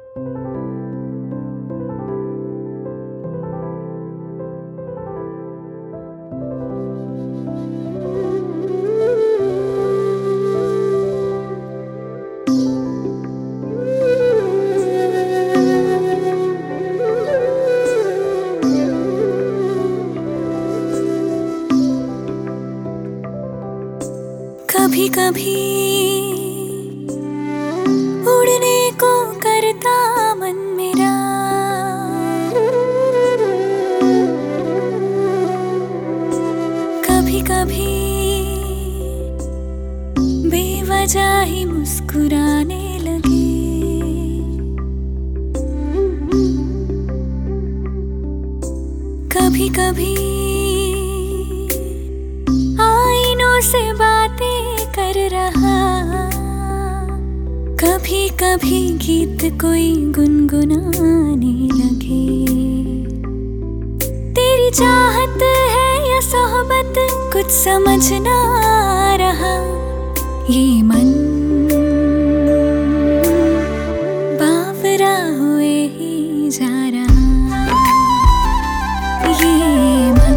कभी कभी उड़ने को करता मन मेरा, कभी कभी बेवजह ही मुस्कुराने लगे। कभी कभी आईनों से बातें कर रहा, कभी कभी गीत कोई गुनगुनाने लगे। तेरी चाहत है या सोहबत कुछ समझ ना आ रहा, ये मन बावरा हुए ही जा रहा, ये मन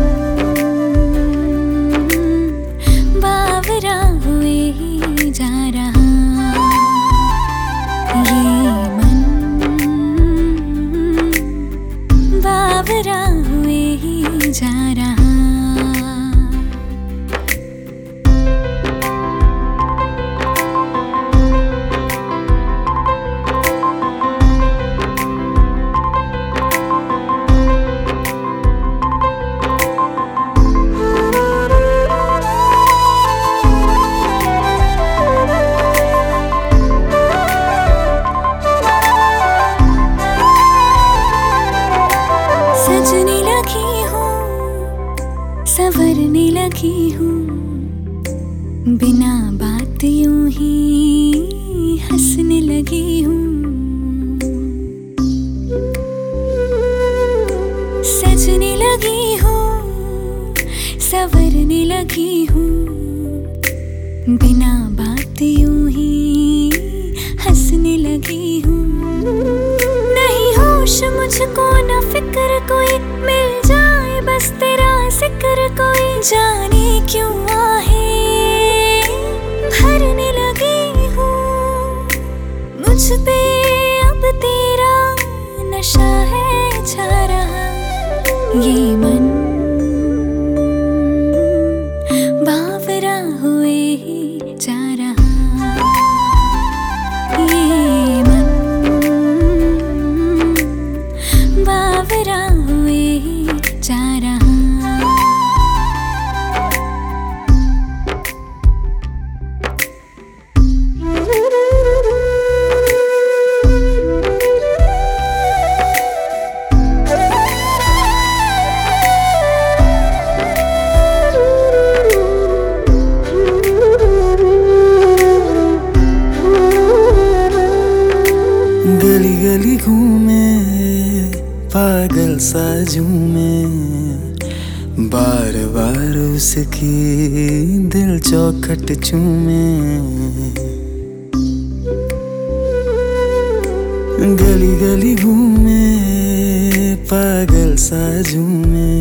बावरा हुए ही जा रहा, ये मन बावरा हुए ही जा रहा। सजने लगी हूँ, संवरने लगी हूँ, बिना बात यूं ही हंसने लगी हूँ। सजने लगी हूँ, संवरने लगी हूँ, बिना बात यूं ही हंसने लगी हूँ। नहीं होश मुझको न फिक्र कोई, मिल जाए बस तेरा जिक्र कोई, जाने क्यों आहे भरने लगी हूँ। मुझ पे अब तेरा नशा है छा रहा, ये मन बावरा हुए ही जा रहा, ये मन बावरा हुए ही जा रहा। गली गली घूमे पागल सा झूमे, बार बार उसकी दिल चौखट चूमे। गली गली घूमे पागल सा झूमे,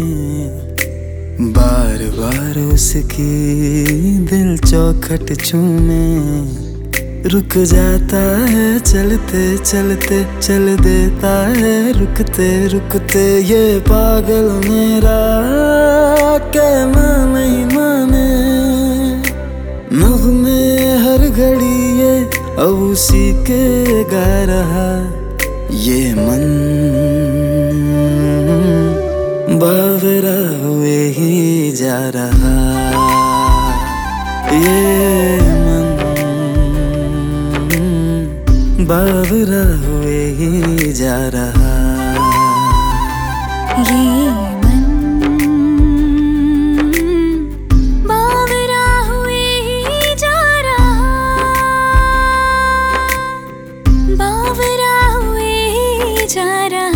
बार बार उसकी दिल चौखट चूमे। रुक जाता है चलते चलते, चल देता है रुकते रुकते, ये पागल मेरा कहना नहीं माने। नग़्मे हर घड़ी ये अब उसी के गा रहा, ये मन बावरा हुए ही जा रहा, ये मन बावरा हुए ही जा रहा, ये मन बावरा हुए ही जा रहा, बावरा हुए ही जा रहा।